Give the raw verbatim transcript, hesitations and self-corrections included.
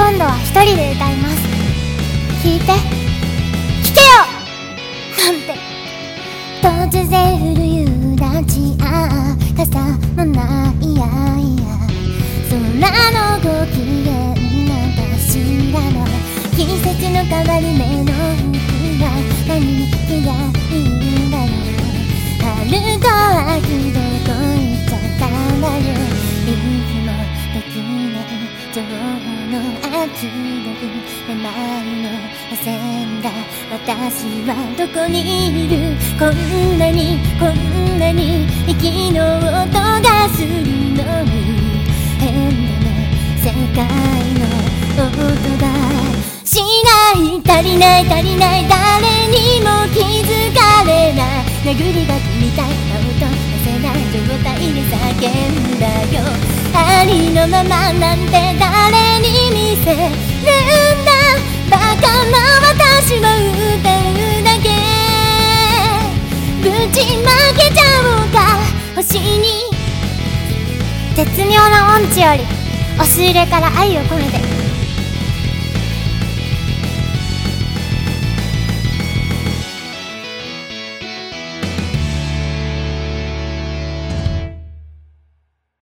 今度は一人で歌います。聞いて聞けよなんて突然降る夕立、ああ傘もないやいや空のご機嫌な私らの季節の変わり目の服は何がいいんだろう。春と秋どこ行っちゃったんだよ。いつもできない情の秋の日めまいの汗んだ私はどこにいる。こんなにこんなに息の音がするのに変だね世界の音がしない足りない足りない誰にも気づかれない殴り書きみたいな音出せない状態で叫んだよ。ありのままなんて誰に見せるんだ。バカな私は歌うだけぶちまけちゃおうか星に。絶妙な音痴より押し入れから愛を込めて